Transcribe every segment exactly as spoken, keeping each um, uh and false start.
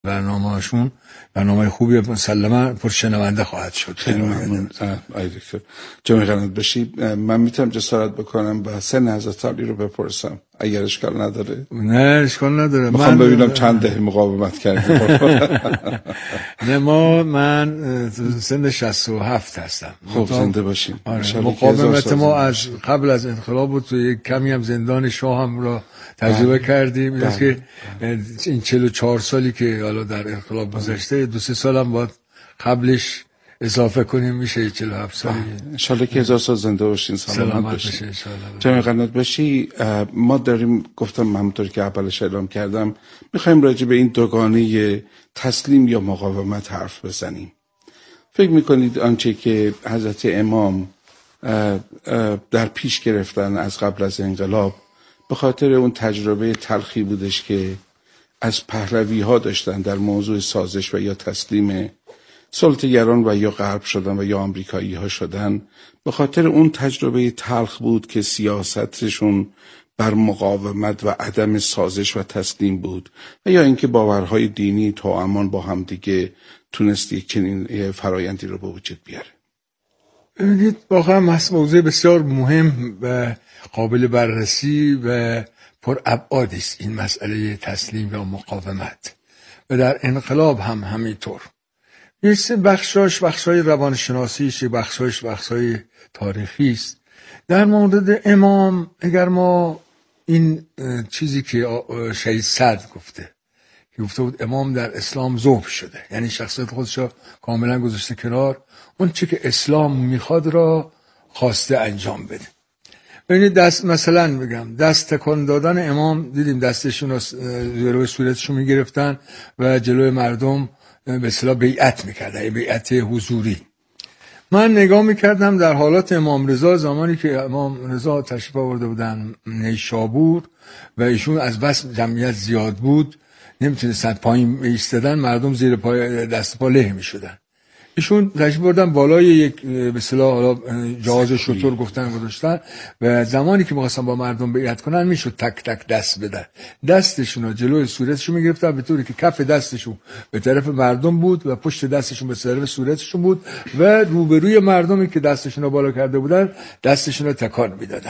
برنامه‌شون برنامه خوبی مسلما پرشنونده خواهد شد. خیلی ممنون آقای دکتر. جمعی قنات باشی. من میتونم جسارت بکنم و سن حضرت علی رو بپرسم اگر اشکال نداره؟ نه اشکال نداره. میخوام ببینم چند دهه مقاومت کردیم. نه ما من سن شصت و هفت هستم. خب زنده باشیم. آره. مقاومت ما از قبل از انقلاب بود. تو یک کمی هم زندان شاه هم را تجربه کردیم. این است که این چهل و چهار سالی که حالا در انقلاب گذشته دو سه سال هم باید قبلش اضافه کنیم میشه چهل و هفت سالی. انشالله که هزار سال زنده باشین، سلامت باشین. جمعی قنات باشی. ما داریم گفتم همونطور که اولش اعلام کردم میخوایم راجع به این دوگانه تسلیم یا مقاومت حرف بزنیم. فکر میکنید آنچه که حضرت امام در پیش گرفتن از قبل از انقلاب به خاطر اون تجربه تلخی بودش که از پهلوی ها داشتن در موضوع سازش و یا تسلیم سلطه‌گران و یا غرب شدن و یا آمریکایی ها شدن، به خاطر اون تجربه تلخ بود که سیاستشون بر مقاومت و عدم سازش و تسلیم بود و یا اینکه باورهای دینی توامان با هم دیگه تونست یک چنین فرایندی رو به وجود بیاره؟ ببینید واقعا موضوع بسیار مهم و قابل بررسی و پر ابعادی است این مسئله تسلیم و مقاومت، و در انقلاب هم همینطور. یه بخشاش بخشای روانشناسیش، بخشاش بخشای تاریخی است. در مورد امام اگر ما این چیزی که شهید سعد گفته که گفته بود امام در اسلام ذوب شده، یعنی شخصیت خودش را کاملا گذاشته کنار، اون چی که اسلام میخواد را خواسته انجام بده. ببینید دست مثلا میگم دست تکان دادن امام، دیدیم دستشون رو جلوی صورتشون میگرفتن و جلوی مردم به اصطلاح بیعت میکردن، بیعت حضوری. من نگاه میکردم در حالات امام رضا زمانی که امام رضا تشریف آورده بودن نیشابور و ایشون از بس جمعیت زیاد بود نمیتونستن پایین ایستادن، مردم زیر پای دست پا له میشدن. ایشون تشریف بردن بالای یک به اصطلاح حالا جهاز شتر گفتن گذاشتن و زمانی که می‌خواستن با مردم بیعت کنن میشد تک تک دست بدن، دستشون رو جلوی صورتشون میگرفتن به طوری که کف دستشون به طرف مردم بود و پشت دستشون به طرف صورتشون بود و روبروی مردمی که دستشون رو بالا کرده بودن دستشون رو تکان میدادن.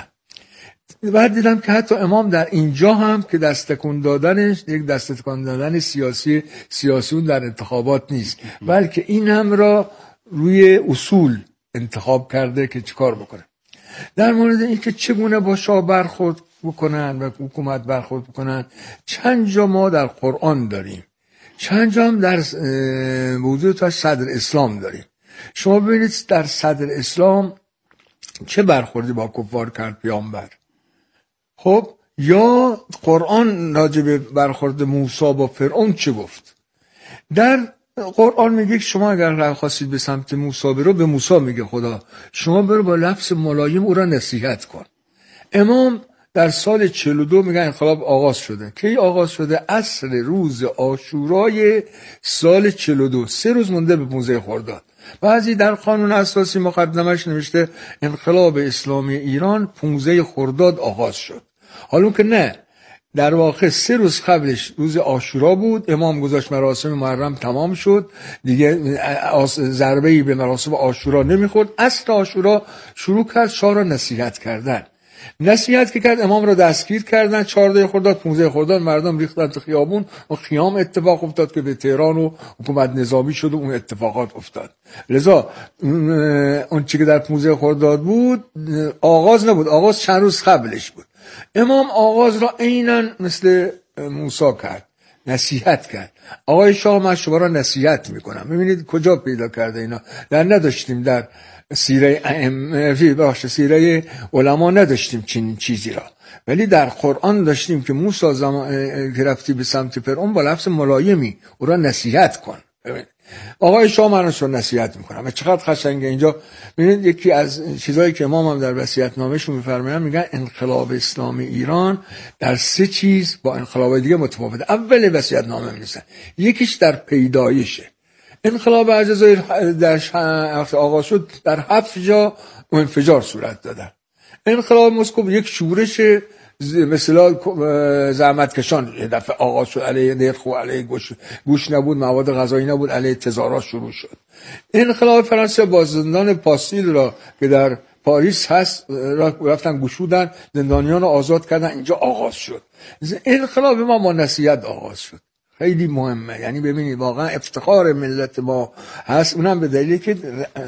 بعد دیدم که حتی امام در اینجا هم که دست تکون دادنش یک دست تکون دادن سیاسی سیاسیون در انتخابات نیست، بلکه این هم را روی اصول انتخاب کرده که چیکار بکنه. در مورد اینکه چگونه با شاه برخورد بکنن و حکومت برخورد بکنن، چند جا ما در قرآن داریم، چند جا هم در موضوع تا صدر اسلام داریم. شما ببینید در صدر اسلام چه برخوردی با کفار کرد پیامبر. خب یا قرآن راجع به برخورد موسی با فرعون چه گفت؟ در قرآن میگه شما اگر خواستید به سمت موسی برو، به موسی میگه خدا شما برو با لفظ ملایم او را نصیحت کن. امام در سال چهل و دو میگه انقلاب آغاز شده. کی آغاز شده؟ عصر روز عاشورای سال چهل و دو، سه روز مونده به پانزده خرداد. بعضی در قانون اساسی مقدمش نوشته انقلاب اسلامی ایران پانزده خرداد آغاز شد. حالا که نه، در واقع سه روز قبلش روز عاشورا بود، امام گذاشت مراسم محرم تمام شد دیگه، ضربه‌ای به مراسم عاشورا نمیخورد. اصل عاشورا شروع کرد شاه را نصیحت کردن. نصیحت که کرد امام را دستگیر کردن. چهارده خرداد پانزده خرداد مردم ریختن تو خیابون و خیام اتفاق افتاد که به تهران و حکومت نظامی شد و اون اتفاقات افتاد. لذا اون چیزی که در پانزده خرداد بود آغاز نبود، آغاز چند روز قبلش بود. امام آغاز را عیناً مثل موسی کرد، نصیحت کرد. آقای شاه من شما را نصیحت میکنم. ببینید کجا پیدا کرده اینا؟ در نداشتیم در سیره ائمه باشه سیره علما نداشتیم چنین چیزی را، ولی در قرآن داشتیم که موسی زمان که رفتی به سمت فرعون با لفظ ملایمی او را نصیحت کن. ببینید آقای شاه من رو نصیحت میکنم. چقدر قشنگه اینجا. ببینید یکی از چیزایی که امام هم در وصیت‌نامه‌شون میفرمایند میگن انقلاب اسلامی ایران در سه چیز با انقلاب دیگه متفاوته. اول وصیت‌نامه می‌نویسن یکیش در پیدایشه. انقلاب الجزایر در آغاز شد در هفت جا انفجار صورت دادن. انقلاب مسکو یک شورش مثلا زحمت کشان یه دفعه آغاز شد، علیه نرخ و علیه گوش, گوش نبود، مواد غذایی نبود، علیه تظاهرات شروع شد. انقلاب فرانسه با زندان پاستیل را که در پاریس هست رفتن گشودن، زندانیان رو آزاد کردن، اینجا آغاز شد. انقلاب ما با نصیحت آغاز شد، خیلی مهمه. یعنی ببینید واقعا افتخار ملت ما هست، اونم به دلیلی که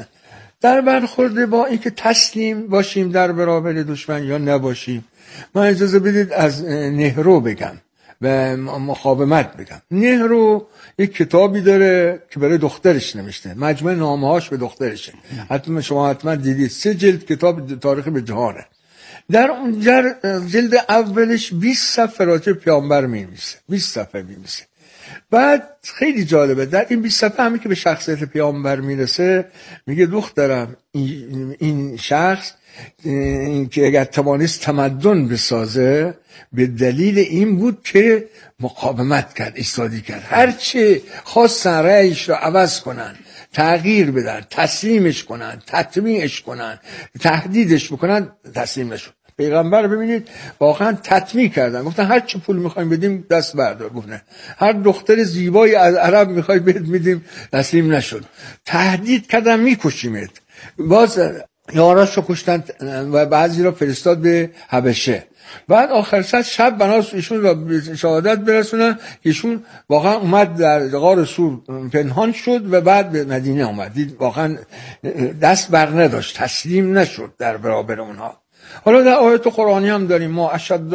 در برخورد با اینکه تسلیم باشیم در برابر دشمن یا نباشیم. من اجازه بدید از نهرو بگم و مقاومت بگم. نهرو یک کتابی داره که برای دخترش نوشته، مجموعه نامه‌هاش به دخترشه، حتما شما حتما دیدید، سه جلد کتاب تاریخ به جهانه. در اون جلد اولش بیست صفحه راجع به پیامبر می‌نویسه، بیست صفحه می‌نویسه. بعد خیلی جالبه، در این بیست صفحه همین که به شخصیت پیامبر میرسه میگه دخترم این شخص این که اگر توانست تمدن بسازه به دلیل این بود که مقاومت کرد، ایستادگی کرد. هرچی خواستن رأیش رو عوض کنن، تغییر بدن، تسلیمش کنن، تطمیعش کنن، تهدیدش بکنن، تسلیم نشد. پیغمبر ببینید واقعا تطمیع کردن، گفتن هر چه پول میخوایم بدیم دست بردار، گفتن هر دختر زیبایی از عرب میخوای بهت میدیم، تسلیم نشد. تهدید کردن میکشیمت، باز یاراشو کشتن و بعضی رو فرستاد به حبشه. بعد آخر سر شب بناس ایشون را به شهادت برسونن، ایشون واقعا اومد در غار سور پنهان شد و بعد به مدینه اومد، دید واقعا دست بر نداشت، تسلیم نشد در برابر اونها. حالا در آیت قرآنی هم داریم ما اشد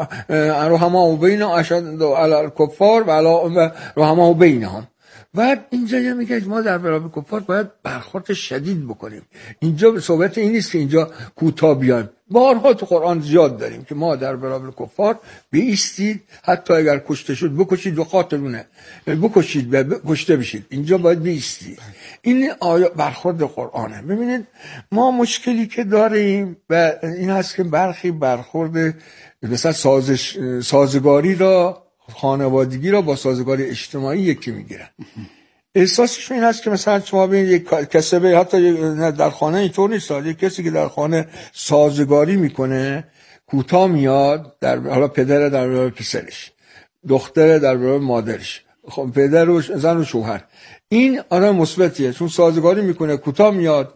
رحما بین اشد علی الکفار و علی رحما بینهم. بعد اینجا میگه ما در برابر کفار باید برخورد شدید بکنیم. اینجا صحبت این نیست که اینجا کوتاه بیایم، بارها تو قرآن زیاد داریم که ما در برابر کفار بایستید، حتی اگر کشته شد بکشید و قاتلونه بکشید و کشته بشید، اینجا باید بایستید. این آیه برخورد قرآنه. ببینید ما مشکلی که داریم و این هست که برخی برخورد مثلا سازش سازگاری را، خانوادگی را با سازگاری اجتماعی یکی میگیرن. احساسشون این هست که مثلا شما ببینید یک کسبه، حتی در خانه اینطور نیست، یک کسی که در خانه سازگاری میکنه کوتاه میاد، در حالا پدر در برابر پسرش، دختر در برابر مادرش، خب پدر و زن و شوهر، این آره مثبتیه چون سازگاری میکنه کوتاه میاد.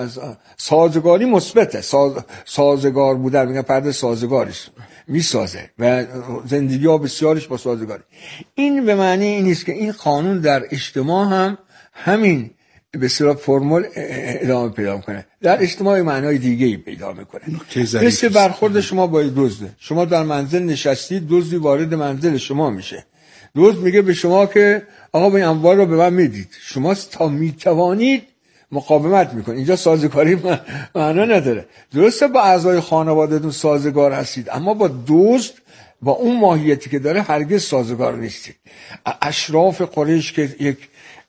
سازگاری مثبته، ساز... سازگار بودن میگن پرده سازگاریش میسازه و زندگی ها بسیارش با سازگاری. این به معنی این نیست که این قانون در اجتماع هم همین به صورت فرمول ادامه پیدا کنه، در اجتماع معنای دیگه‌ای پیدا میکنه. مثل برخورد شما با دزده، شما در منزل نشستید، دزدی وارد منزل شما میشه، دزد میگه به شما که آقا این اموال رو به من میدید، شما تا میتوانید مقاومت میکنید. اینجا سازگاری معنا نداره. درسته با اعضای خانواده‌تون سازگار هستید، اما با دزد با اون ماهیتی که داره هرگز سازگار نیستید. اشراف قریش که یک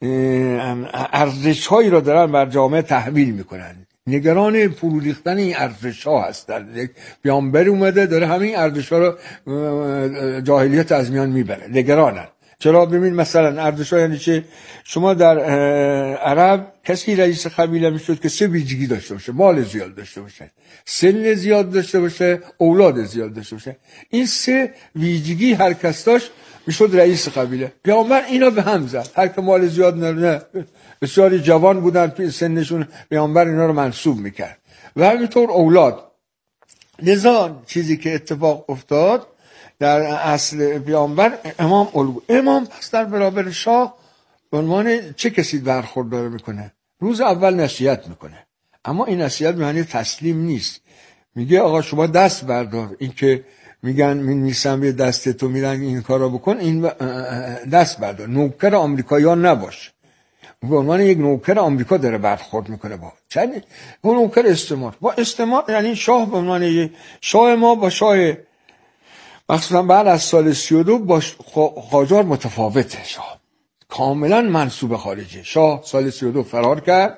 ارزش‌هایی را دارن بر جامعه تحمیل میکنن، نگران فرو ریختن این ارزش‌ها هستن. یک پیامبر اومده داره همین ارزش‌ها رو جاهلیت از میان میبره، نگرانن. چرا؟ ببین مثلا ارزش‌ها یعنی چه؟ شما در عرب کسی رئیس قبیله میشد که سه ویژگی داشته باشه، مال زیاد داشته باشه، سن زیاد داشته باشه، اولاد زیاد داشته باشه. این سه ویژگی هر کس داشت میشد رئیس قبیله. پیامبر اینا به هم زد، هر که مال زیاد نه، بسیاری جوان بودن سنشون، پیامبر اینا رو منصوب میکرد و همینطور اولاد. لذا چیزی که اتفاق افتاد در اصل پیامبر امام الگو، امام پس در برابر شاه به عنوان چه کسی برخوردار میکنه؟ روز اول نصیحت میکنه، اما این نصیحت معنی تسلیم نیست. میگه آقا شما دست بردار، این که میگن من میسم به دست تو میرن این کارا بکن، این دست بردار، نوکر آمریکایی‌ها نباش. به عنوان یک نوکر آمریکا داره برخورد میکنه با چند اون نوکر استعمار. با استعمار یعنی شاه به عنوان شاه ما با شاه مخصوصا بعد از سال سی و دو با قاجار متفاوته. شاه کاملا منصوب خارجی. شاه سال سی و دو فرار کرد،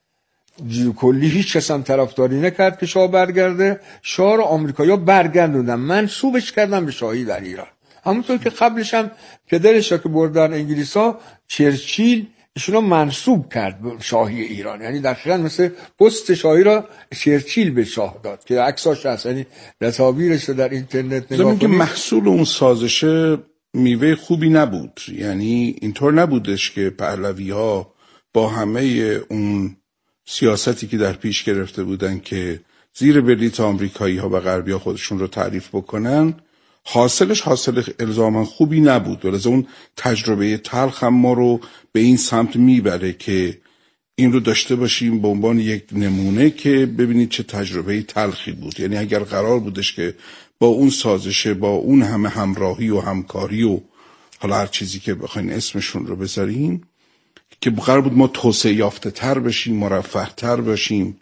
کلی هیچ کس هم طرفداری نکرد که شاه برگرده. شاه رو آمریکایی‌ها برگردوندن، منصوبش کردن به شاهی در ایران. همونطور که قبلش هم پدرش که بردن انگلیس‌ها، چرچیل ایشونو منسوب کرد به شاهی ایران، یعنی دقیقاً مثل پست شاهی را چرچیل به شاه داد که عکساش هست، یعنی تصاویرش رو در اینترنت نگاه کنید. که محصول اون سازش میوه خوبی نبود، یعنی اینطور نبودش که پهلوی‌ها با همه اون سیاستی که در پیش گرفته بودن که زیر بلیط آمریکایی‌ها و غربی‌ها خودشون رو تعریف بکنن، حاصلش حاصل الزاما خوبی نبود. ولذا اون تجربه تلخ هم ما رو به این سمت میبره که این رو داشته باشیم به عنوان یک نمونه که ببینید چه تجربه تلخی بود. یعنی اگر قرار بودش که با اون سازشه، با اون همه همراهی و همکاری و حالا هر چیزی که بخواین اسمشون رو بذاریم، که قرار بود ما توسعه یافته تر بشیم، مرفه تر بشیم،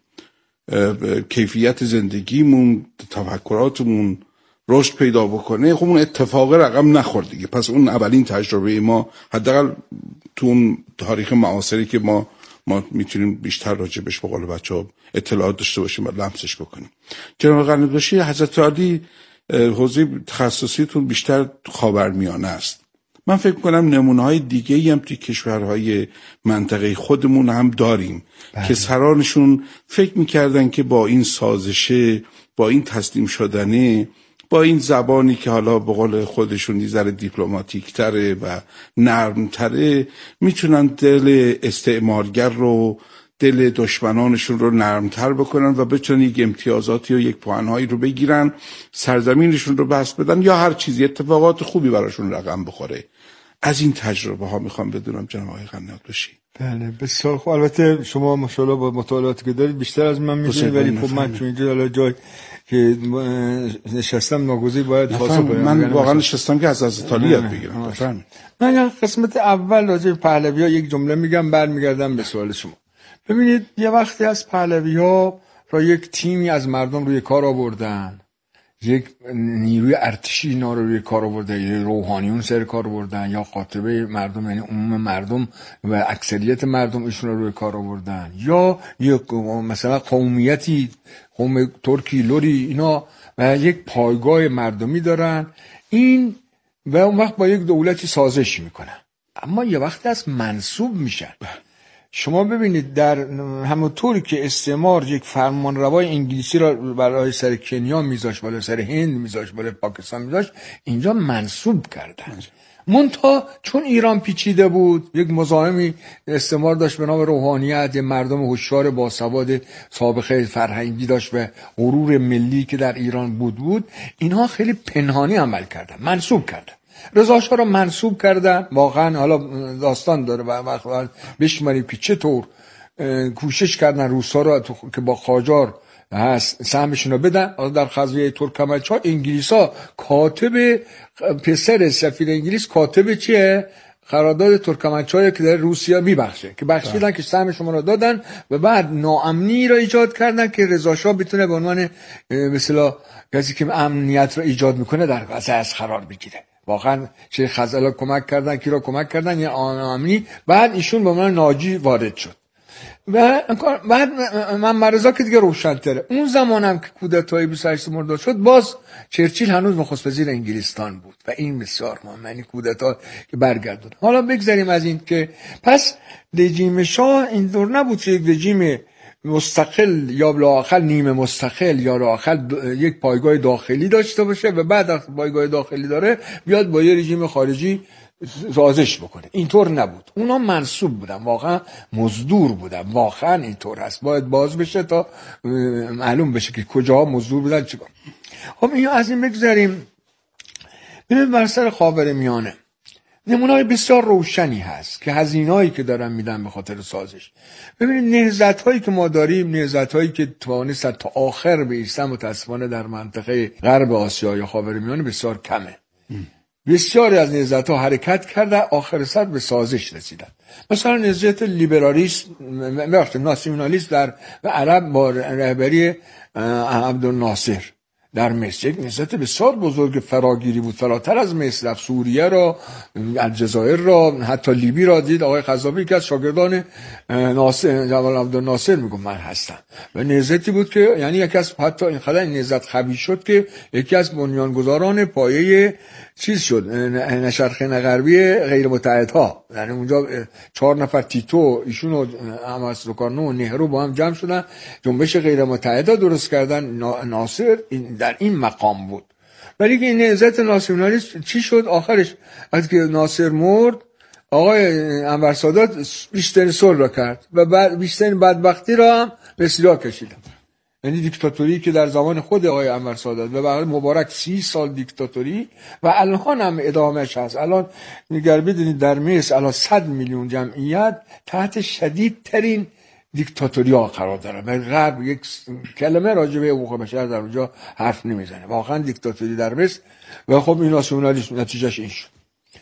کیفیت زندگیمون، تفکراتمون رشد پیدا بکنه، خب اون اتفاق رقم نخورد دیگه. پس اون اولین تجربه ما، حداقل تو اون تاریخ معاصری که ما ما میتونیم بیشتر راجبش به قول بچه‌ها اطلاعات داشته باشیم و لمسش بکنیم. جناب قنات‌باشی، حضرت عالی حوزه تخصصیتون بیشتر خاورمیانه است. من فکر کنم نمونه‌های دیگه‌ای هم توی کشورهای منطقه خودمون هم داریم بله. که سرانشون فکر می‌کردن که با این سازشه، با این تسلیم شدنه، با این زبانی که حالا به قول خودشون یه ذره دیپلماتیک تره و نرم تره، میتونن دل استعمارگر رو، دل دشمنانشون رو نرمتر بکنن و بتونن یک امتیازاتی و یک پوانهایی رو بگیرن، سرزمینشون رو بسط بدن یا هر چیزی، اتفاقات خوبی براشون رقم بخوره. از این تجربه ها میخوام بدونم جناب آقای قنات‌باشی. بله بسیار خوب. البته شما ماشاءالله با مطالعاتی که دارید بیشتر از من میدونید، ولی خب من چون اینجا حالا جای که نشستم ناگزیر باید پاسخ بدم. من واقعا نشستم که از از تالی یاد بگیرم. بفرمایید. من قسمت اول راجع به پهلوی‌ها یک جمله میگم، برمیگردم به سوال شما. ببینید یه وقتی از پهلوی‌ها را یک تیمی از مردم روی کار آوردن، یک نیروی ارتشی اینا رو روی کار آورده، یا روحانیون سر کار آوردن، یا قاطبه مردم یعنی عموم مردم و اکثریت مردم ایشون رو روی کار آوردن، یا یک مثلا قومیتی، قوم ترکی، لوری، اینا و یک پایگاه مردمی دارن، این و اون وقت با یک دولتی سازش میکنن. اما یه وقتی از منسوب میشن. شما ببینید در همونطوری که استعمار یک فرمانروای انگلیسی را برای سر کنیا میذاشت، برای سر هند میذاشت، برای پاکستان میذاشت، اینجا منسوب کردن. منتها چون ایران پیچیده بود، یک مزاحمی استعمار داشت به نام روحانیت، یک مردم هوشیار باسواد سابقه فرهنگی داشت و غرور ملی که در ایران بود بود اینها خیلی پنهانی عمل کردن، منسوب کردن. رضا شاه را منسوب کردن. واقعا حالا داستان داره و وقت بشماریم که چطور کوشش کردن روسا را که با قاجار هست سهمشون رو بدن. در قضیه ترکمنچای انگلیسا کاتب پسر سفیر انگلیس کاتب چیه؟ قرارداد ترکمنچای که در روسیه میبخشه که بخشیدن که سهم شما رو دادن و بعد ناامنی را ایجاد کردن که رضا شاه بتونه به عنوان مثلا کسی که امنیت را ایجاد میکنه در قضیه قرار بگیره. واقعا چه خزعلا کمک کردن، کی را کمک کردن، یه ناامنی. بعد ایشون به عنوان ناجی وارد شد و بعد من مرزا که دیگه روشن‌تره. اون زمان هم که کودتای بیست و هشت مرداد شد، باز چرچیل هنوز نخست وزیر انگلستان بود و این بسیار مهمه، یعنی کودتا که برگردون. حالا بگذاریم از این که پس رژیم شاه این دور نبود که یک رژیم مستقل یا لااقل نیمه مستقل یا لااقل یک پایگاه داخلی داشته باشه و بعد از پایگاه داخلی داره بیاد با یه رژیم خارجی سازش بکنه. اینطور نبود. اونا منسوب بودن، واقعا مزدور بودن. واقعا اینطور هست. باید باز بشه تا معلوم بشه که کجاها مزدور بودن چیکار. خب اینو از این بگذاریم. ببین بر سر خاورمیانه نمونه‌های بسیار روشنی هست که هزینه‌ای که دارن میدن به خاطر سازش. ببینید نهضت‌هایی که ما داریم، نهضت‌هایی که توانست تا آخر بایستن، متأسفانه در منطقه غرب آسیا یا خاورمیانه بسیار کمه. بسیاری از نهضت‌ها حرکت کردن، آخر سر به سازش رسیدن. مثلا نهضت لیبرالیسم، ببخشید ناسیونالیسم در عرب با رهبری عبدالناصر در مصر یک نهضت بسیار بزرگ فراگیری بود، فراتر از مصر رفت، سوریه را، الجزایر را، حتی لیبی را دید. آقای قذافی که از شاگردان ناصر جمال عبدالناصر میگم من هستم و نهضتی بود که یعنی یکی از حتی این خدای نهضت خبیث شد که یکی از بنیانگذاران پایه چیز شد، نشرخانه غربی غیر متحدها. یعنی اونجا چهار نفر تیتو، ایشون و احمد سوکارنو و نهرو با هم جمع شدن جنبش غیر متحدها درست کردن. ناصر در این مقام بود. ولی که این نهضت ناسیونالیست چی شد آخرش؟ از که ناصر مرد آقای انور سادات بیشترین صلح را کرد و بعد بیشترین بدبختی را هم به سیرا کشیدن. یعنی دیکتاتوری که در زمان خود آقای انور سادات و بعد مبارک سی سال دیکتاتوری و الان هم ادامهش هست. الان نگر بدونید در مصر الان صد میلیون جمعیت تحت شدیدترین دیکتاتوری ها قرار داره. و غرب یک کلمه راجع به حقوق بشر در اونجا حرف نمیزنه. واقعا دیکتاتوری در مصر و خب این ناسیونالیسم نتیجهش این شد.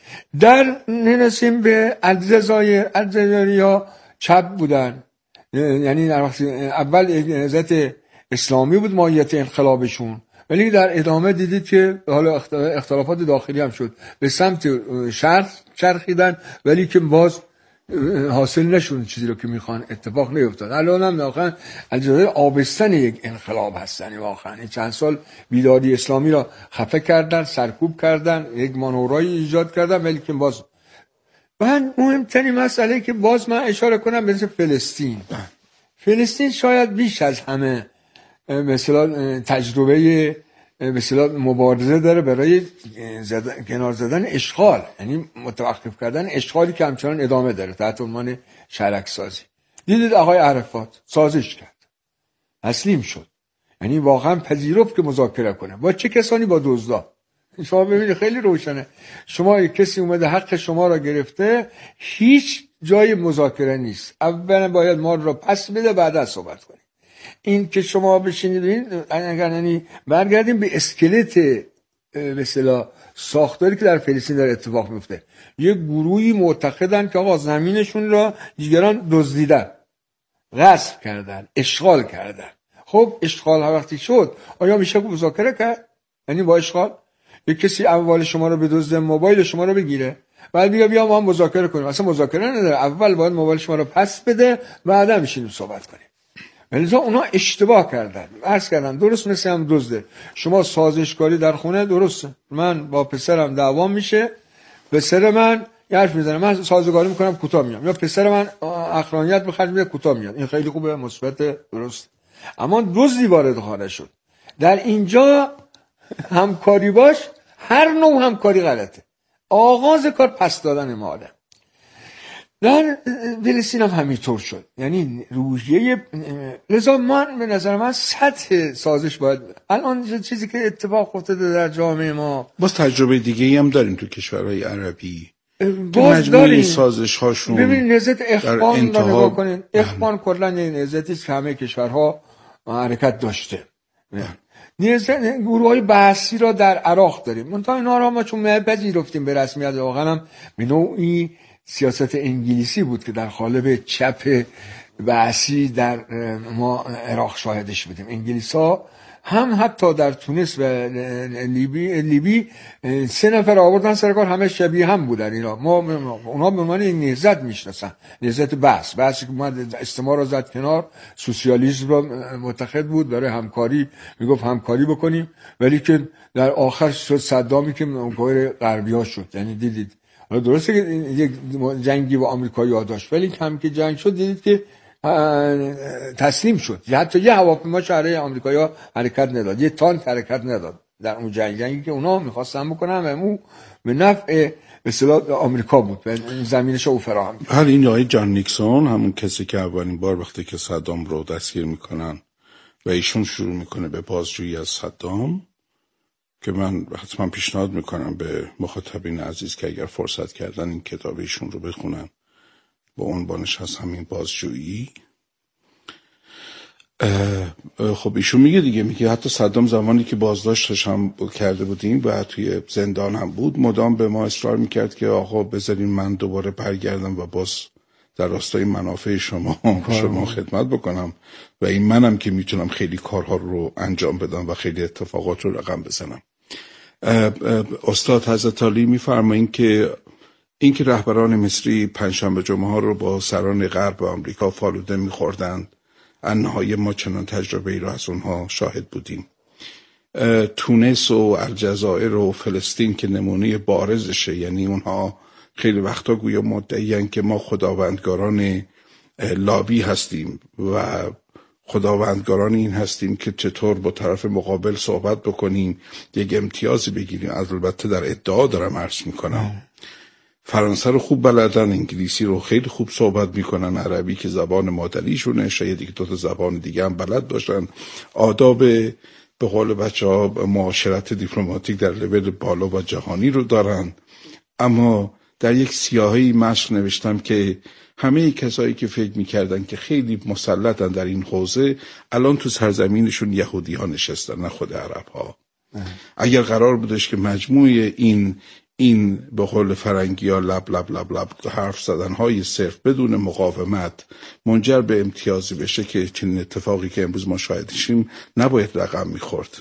در نرسیم به الجزایر، الجزایریا چپ بودن، یعنی در وقت اول نهضت اسلامی بود ماهیت انقلابشون، ولی در ادامه دیدید که حالا اختلافات داخلی هم شد، به سمت شرق چرخیدن ولی که باز حاصل نشون چیزی رو که میخوان، اتفاق نیفتاد. الان هم واقعا الجزایر آبستن یک انقلاب هستن. واقعا این چند سال بیداری اسلامی را خفه کردن، سرکوب کردن، یک مانورایی ایجاد کردن، ولی که باز و مهمترین مسئله که باز من اشاره کنم مثل فلسطین. فلسطین شاید بیش از همه مثلا تجربه مثلا مبارزه داره برای زدن، کنار زدن اشغال، یعنی متوقف کردن اشغالی که همچنان ادامه داره تحت عنوان شرک سازی. دیدید آقای عرفات سازش کرد، تسلیم شد، یعنی واقعا پذیرفت که مذاکره کنه. با چه کسانی؟ با دزدا. شما ببینید خیلی روشنه. شما یک کسی اومده حق شما را گرفته، هیچ جای مذاکره نیست. اولا باید مال را پس بده بعد صحبت کنید. این که شما بشینید این اگر یعنی برگردیم به اسکلت به اصطلاح ساختاری که در فلسطین در اتفاق میفته. یک گروهی معتقدن که آقا زمینشون را دیگران دزدیدن، غصب کردن، اشغال کردن. خب اشغال ها وقتی شد آیا میشه مذاکره کرد؟ یعنی با اشغال یک کسی اموال شما رو بدزده، موبایل شما رو بگیره، بعد بیا بیا ما هم مذاکره کنیم. اصلا مذاکره نداره، اول باید موبایل شما رو پس بده بعدا میشینیم صحبت کنیم. ولی اونا اشتباه کردن، عرض کردن درست مثل هم دزده. شما سازشکاری در خونه درسته، من با پسرم دعوام میشه، پسر من حرف میزنه، من سازگاری میکنم کوتاه میام، یا پسر من اقرانیت بخرج میده کوتاه میاد. این خیلی خوبه، مثبت، درست. اما دزدی وارد خانه شد. در اینجا همکاری باش، هر نوع همکاری غلطه. آغاز کار پس دادن ماله. در فلسطین هم همینطور شد. یعنی روحیه لذا من به نظر من سطح سازش باید الان چیزی که اتفاق افتاده در جامعه ما. باز تجربه دیگه هم داریم تو کشورهای عربی باز داریم سازش هاشون. ببینید نهضت اخوان رو نگاه کنین. اخوان کلا نهضتی که همه کشورها حرکت داشته. نهضت گروه‌های بحثی را در عراق داریم. منتها اینا رو ما چون پذیرفتیم به رسمیت، واقعا هم به نوعی سیاست انگلیسی بود که در قالب چپ بحثی در ما عراق شاهدش بودیم. انگلیس‌ها هم حتی در تونس و لیبی لیبی سه نفر آوردن سرکار، همه شبیه هم بودن. اینا ما اونا به عنوان یک نهضت میشناسن، نهضت بحث بحثی که اومد استعمار رو زد کنار، سوسیالیسم رو متحد بود، برای همکاری میگفت همکاری بکنیم، ولی که در آخر شد صدامی که منکر غربی‌ها شد. یعنی دیدید درسته که یک جنگی با آمریکایی‌ها داشت، ولی هم که جنگ شد دیدید که تسلیم شد. حتی یه هواپیما شهره آمریکایی‌ها حرکت نداد، یه تانک حرکت نداد در اون جنگ جنگی که اونا می‌خواستن بکنن و اون به نفع به اصطلاح آمریکا بود و زمینش رو فراهم کرد. هر این آقای جان نیکسون، همون کسی که اولین بار وقتی که صدام رو دستگیر میکنن و ایشون شروع میکنه به بازجویی از صدام، که من حتما پیشنهاد میکنم به مخاطبین عزیز که اگر فرصت کردن این کتاب ایشون رو بخونن، با عنوانش هست همین بازجویی. خب ایشون میگه دیگه، میگه حتی صدام زمانی که بازداشتش هم کرده بودیم و توی زندان هم بود، مدام به ما اصرار میکرد که آقا بذارین من دوباره برگردم و باز در راستای منافع شما شما خدمت بکنم و این منم که میتونم خیلی کارها رو انجام بدم و خیلی اتفاقات رو رقم بزنم. استاد حضرت علی میفرمایین که این که رهبران مصری پنجشنبه جمعه ها رو با سران غرب آمریکا فالوده میخوردند، انهای ما چنان تجربه ای را از اونها شاهد بودیم. تونس و الجزایر و فلسطین که نمونه بارزشه، یعنی اونها خیلی وقتا گویا مدعیان که ما خداوندگاران لابی هستیم و خداوندگاران این هستیم که چطور با طرف مقابل صحبت بکنیم، یک امتیازی بگیریم. البته در ادعا دارم عرض میکنم. فرانسه رو خوب بلدن، انگلیسی رو خیلی خوب صحبت میکنن، عربی که زبان مادریشونه، شاید یک دو تا زبان دیگه هم بلد باشن، آداب به قول بچه ها معاشرت دیپلماتیک در لول بالا و جهانی رو دارن. اما در یک سیاهی مشق نوشتم که همه کسایی که فکر میکردن که خیلی مسلطن در این حوزه، الان تو سرزمینشون یهودی ها نشستن، نه خود عرب ها. اگر قرار بودش که مجموع این این به قول فرنگی ها لب لب لب لب حرف زدن های صرف بدون مقاومت منجر به امتیازی بشه که چنین اتفاقی که امروز ما شاهدشیم نباید رقم میخورد.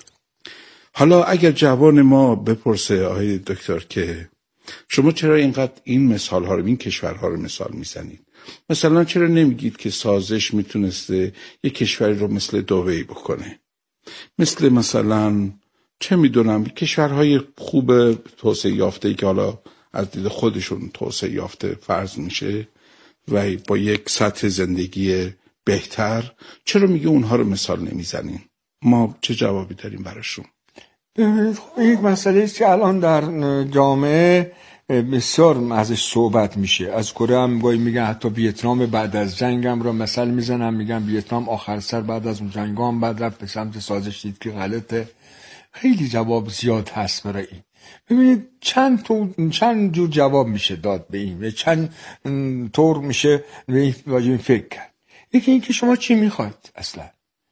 حالا اگر جوان ما بپرسه آقای دکتر که شما چرا اینقدر این مثال ها رو، این کشورها رو مثال میزنید؟ مثلا چرا نمیگید که سازش میتونسته یک کشوری رو مثل دبی بکنه، مثل مثلا چه میدونم کشورهای خوب توسعه یافته که حالا از دید خودشون توسعه یافته فرض میشه و با یک سطح زندگی بهتر، چرا میگه اونها رو مثال نمیزنین؟ ما چه جوابی داریم براشون؟ ببینید خب یک مسئله است که الان در جامعه بسیار ازش صحبت میشه. از کره هم گاهی میگن، حتی ویتنام بعد از جنگ هم رو مثل میزنن، میگن ویتنام آخر سر بعد از اون جنگ هم بعد رفت به سمت سازش، دید که غلطه. خیلی جواب زیاد هست برای این. ببینید چند تو چند جور جواب میشه داد به این و چند طور میشه به این فکر کرد. یکی این که شما چی میخواید اصلا؟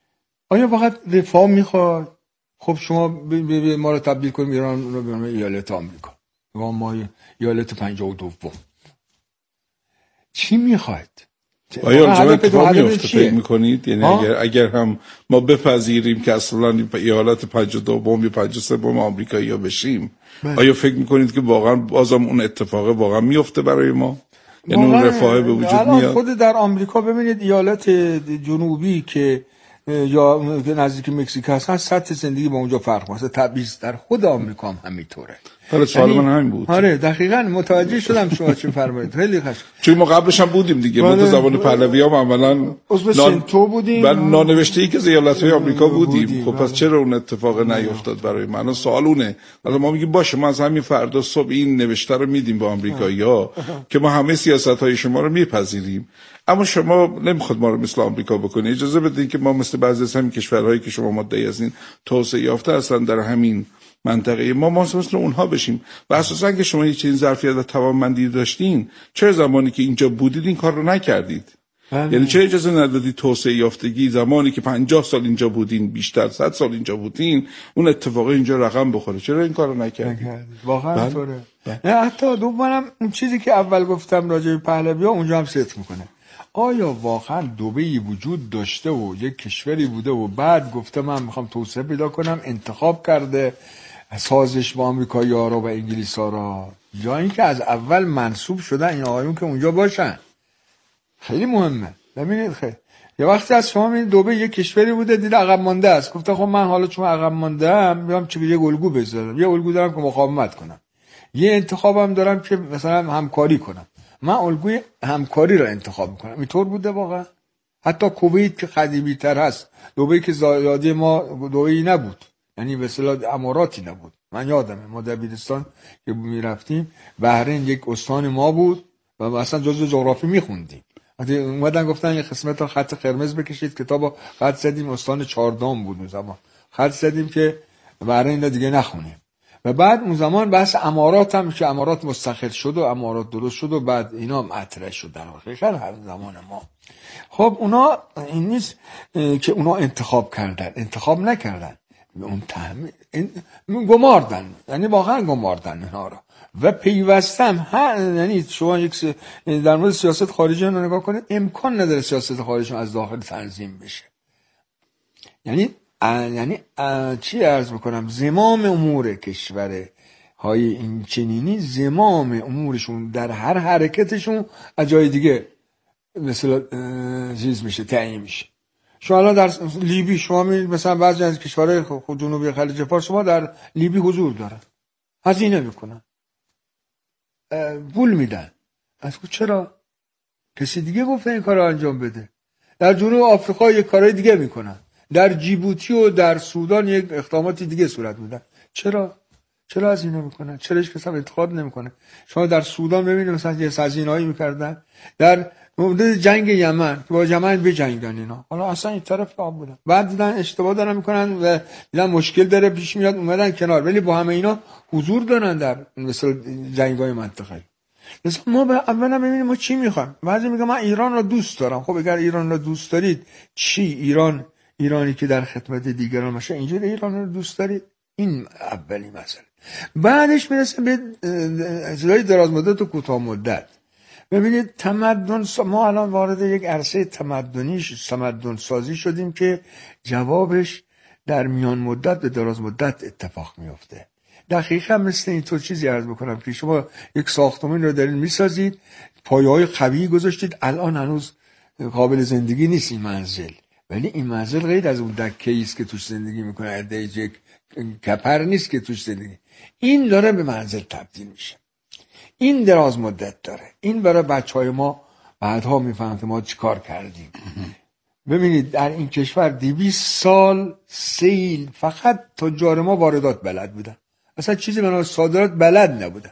آیا فقط رفاه میخواید؟ خب شما ما رو تبدیل کنیم ایران رو به ایالت آمریکا، ما ایالت پنجاه و دوم. چی میخواید؟ آیا اونجا اتفاق میفته فکر میکنید؟ یعنی اگر, اگر هم ما بپذیریم که اصلا ایالت پنجاه و دوم یا پنجاه و سوم آمریکایی ها بشیم، بله. آیا فکر میکنید که واقعا بازم اون اتفاق واقعا میفته برای ما؟ یعنی اون رفاه به وجود میاد؟ خود در آمریکا ببینید ایالت جنوبی که یا نزدیک مکزیک هستن، سطح زندگی با اونجا فرق میکنه. تبعیض در خود آمریکا هم همینطوره. حالا سوال من همین بود. آره دقیقاً متوجه شدم شما چی فرمایید. خیلی خوش. چون ما قبلش هم بودیم دیگه. ما تو زبان پهلوی‌ها عملاً عضو سنتو بودیم. بعد نانوشته‌ای که ایالت‌های آمریکا بودیم. بودیم. خب پس چرا اون اتفاق نیفتاد برای من؟ سوال اونه. حالا ما میگیم باشه ما از همین فردا صبح این نوشته رو میدیم به آمریکایی‌ها که ما همه سیاست‌های شما رو میپذیریم. اما شما نمیخواد ما رو مثل آمریکا بکنید. اجازه بدید که ما مثل بعضی از همین کشورهایی که شما مدعی هستین توسعه یافته هستن در همین منطقه ما ما مثل اونها بشیم. و اساساً که شما هیچ این ظرفیت و توانمندی داشتین، چرا زمانی که اینجا بودید این کار رو نکردید؟ بله. یعنی چرا اجازه ندادید توسعه یافتگی زمانی که پنجاه سال اینجا بودین، بیشتر صد سال اینجا بودین، اون اتفاق اینجا رقم بخوره؟ چرا این کار رو نکردید؟ واقعا طوره. نه حتی دوبارم اون چیزی که اول گفتم راجع به پهلوی‌ها اونجا هم صدق میکنه. آیا واقعا دبی وجود داشته و یک کشوری بوده و بعد گفته من میخوام توسعه پیدا کنم، انتخاب کرده سازش با آمریکایی‌ها رو و انگلیس‌ها رو، یا اینکه از اول منصوب شدن این آقایون که اونجا باشن؟ خیلی مهمه. ببینید خیلی یه وقتی از شما این دبی یک کشوری بوده دید عقب مانده است، گفته خب من حالا چون عقب مانده ام میام چه یه الگو بذارم، یه الگو دارم که مقاومت کنم، یه انتخابم دارم که مثلا همکاری کنم، من الگوی همکاری رو انتخاب میکنم. اینطور بوده واقعا. حتی کویت که قدیمی تر هست، دبی که زیادی ما دبی نبود، یعنی به اصطلاح اماراتی نبود. من یادمه ما دبیرستان که میرفتیم بحرین یک استان ما بود و اصلا جزء جغرافی میخوندیم. وقتی اومدن گفتن یه قسمت خط قرمز بکشید، کتابو خط زدیم، استان چهاردام بود اون زمان، خط زدیم که بحرین دیگه نخونیم. و بعد اون زمان بحث امارات هم که امارات مستقل شد و امارات درست شد و بعد اینا مطرح شد در واقع هر زمان ما. خب اونا این نیست که اونا انتخاب کردن، انتخاب نکردن. اون تحمیل گماردن، یعنی واقعا گماردن اینها رو و پیوستم ها. یعنی شما یک س... در مورد سیاست خارجی رو نگاه کنید، امکان نداره سیاست خارجی از داخل تنظیم بشه. یعنی ا... یعنی ا... چی عرض میکنم، زمام امور کشور های این چنینی، زمام امورشون در هر حرکتشون از جای دیگه مثلا چیز میشه، تعیین میشه. شما الان در لیبی شما میبینید مثلا بعضی از کشورهای جنوبی خلیج فارس شما در لیبی حضور دارن، هزینه میکنن، پول میدن. از چرا؟ کسی دیگه گفته این کارو انجام بده. در جنوب آفریقا یک کارهای دیگه میکنن، در جیبوتی و در سودان یک اقداماتی دیگه صورت میدن. چرا؟ چرا از اینا میکنن؟ چرا هیچ کس هم انتقاد نمیکنه؟ شما در سودان ببینید مثلا یه هزینه‌ای میکردن در مورد جنگ یمن که با یمن بجنگن اینا، حالا اصلا این طرف آب بودن، بعد دیدن اشتباه دارن میکنن و دیدن مشکل داره پیش میاد، اومدن کنار، ولی با همه اینا حضور دارن در مثلا جنگ‌های منطقه‌ای. مثلا ما اولا ببینیم ما چی میخوایم. بعضی میگه من ایران رو دوست دارم. خب اگر ایران رو دوست دارید چی؟ ایران ایرانی که در خدمت دیگران باشه، اینجوری ایران رو دوست دارید؟ این اولی مسئله. بعدش میرسه به اجرای دراز مدت و کوتاه مدت. ببینید تمدن سا... ما الان وارد یک عرصه تمدنی تمدن سازی شدیم که جوابش در میان مدت به دراز مدت اتفاق میفته. دقیقا مثل این طور چیزی عرض بکنم که شما یک ساختمان رو دارین میسازید، پایه‌های قوی گذاشتید، الان هنوز قابل زندگی نیست این منزل، ولی این منزل غیر از اون دکه‌ای است که توش زندگی میکنه، ادعای یک کپر نیست که توش زندگی، این داره به منزل تبدیل میشه. این دراز مدت داره. این برای بچهای ما بعدها میفهمن که ما چیکار کردیم. ببینید در این کشور دویست سال سیل فقط تجار ما واردات بلد بودن، اصلا چیزی به نام صادرات بلد نبودن.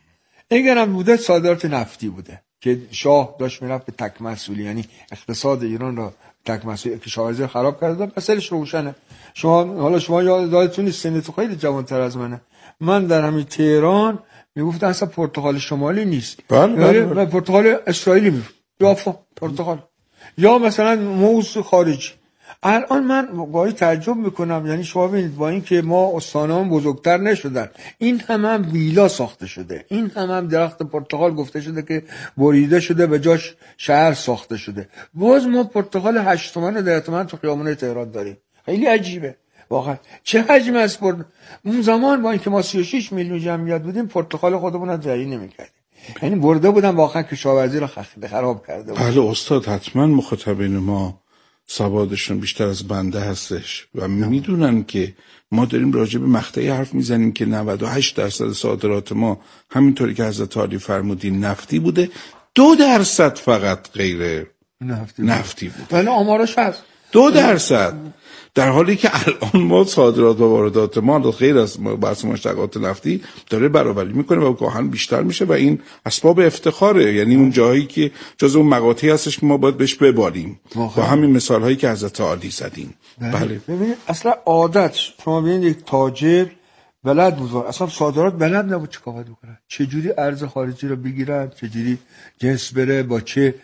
اگرم بوده صادرات نفتی بوده که شاه داشت میرفت به تک مسئولی، یعنی اقتصاد ایران را تک مسئولی که شاهزاده خراب کرده. مسئلهش روشنه. شما حالا شما یادتون نیست، سنتون خیلی جوان‌تر از منه، من در همین تهران میگفتن اصلا پرتغال شمالی نیست، بله پرتغال اسرائیلی میگفت، یافا پرتغال، یا مثلا موز خارجی. الان من گاهی تعجب میکنم، یعنی شما ببینید با این که ما استانه‌مون بزرگتر نشدن، این هم هم ویلا ساخته شده، این هم هم درخت پرتقال گفته شده که بریده شده به جاش شهر ساخته شده، باز ما پرتقال هشت تومن و ده تومن تو خیابون تهران داریم. خیلی عجیبه واقعا. چه حجم از پرت... اون زمان با اینکه ما سی و شش میلیون جمعیت بودیم پرتقال خودمون رو زرعی نمی‌کردیم، یعنی برده بودن واقعا کشاورزی رو خراب کرده بود. بله استاد، حتما مخاطبین ما سوادشون بیشتر از بنده هستش و میدونن که ما داریم راجع به مقطعی حرف میزنیم که نود و هشت درصد صادرات ما همینطوری که حضرت عالی فرمودین نفتی بوده، دو درصد فقط غیر نفتی, نفتی بوده. ولی آمارش هست دو درصد، در حالی که الان ما صادرات و واردات ما غیر از بحث مشتقات نفتی داره برابری میکنه و گاهن بیشتر میشه و این اسباب افتخاره. یعنی اون جایی که جز اون مقاطعی هستش که ما باید بهش ببالیم با همین مثال هایی که حضرت عالی زدیم. بله. ببینید اصلا عادت شما ببینید یک تاجر بلد بود اصلا صادرات بلد نبود چیکار بکنه، چه جوری ارز خارجی رو بگیرن، چه جوری جنس بره، با چه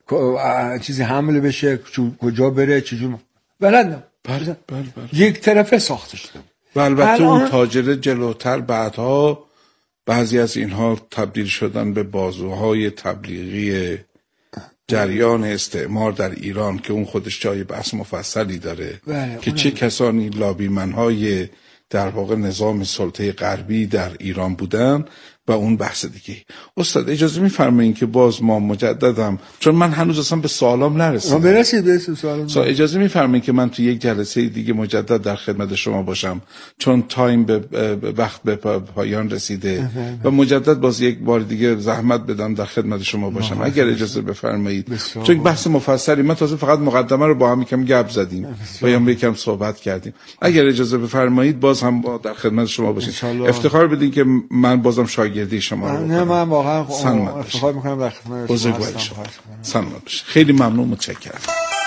چیزی حمل بشه، کجا بره، چه جوری بلد نبود. بله بله بله. یک طرفه ساخته شده. و البته اون تاجر جلوتر بعدها بعضی از اینها تبدیل شدن به بازوهای تبلیغی جریان استعمار در ایران که اون خودش جای بحث مفصلی داره. بله، که چه کسانی لابیمنهای در واقع نظام سلطه غربی در ایران بودن و اون بحث دیگه. استاد اجازه میفرمایین که باز ما مجددم، چون من هنوز اصلا به سوالام نرسیدم. برسید به سوالام. سو اجازه میفرمایین که من تو یک جلسه دیگه مجدد در خدمت شما باشم، چون تایم به وقت به پایان رسیده و مجدد باز یک بار دیگه زحمت بدم در خدمت شما باشم اگر اجازه بفرمایید، چون بحث مفصلی من تازه فقط مقدمه رو با هم یکم گپ زدیم و یا یکم صحبت کردیم. اگر اجازه بفرمایید باز هم با در خدمت شما باشیم. افتخار بدین که من بازم شاگردی شما رو نه من واقعا افتخار میکنم در خدمت بزرگواری شما. سلامت باشید. خیلی ممنون، متشکرم.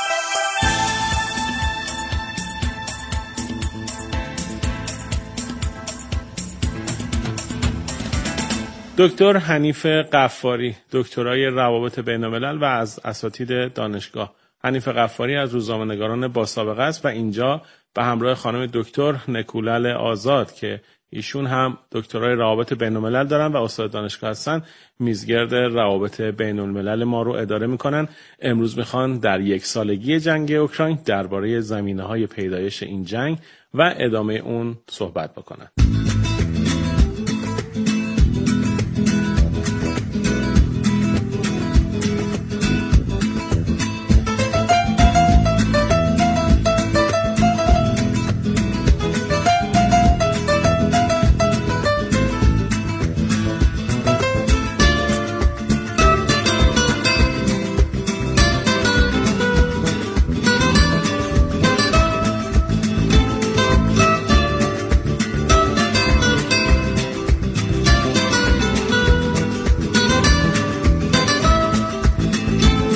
دکتر حنیف غفاری، دکترای روابط بین‌الملل و از اساتید دانشگاه، حنیف غفاری از روزنامه‌نگاران با سابقه است و اینجا به همراه خانم دکتر نکولل آزاد که ایشون هم دکترای روابط بین‌الملل دارن و استاد دانشگاه هستن، میزگرد روابط بین‌الملل ما رو اداره میکنن. امروز میخوان در یک سالگی جنگ اوکراین درباره زمینه‌های پیدایش این جنگ و ادامه اون صحبت بکنن.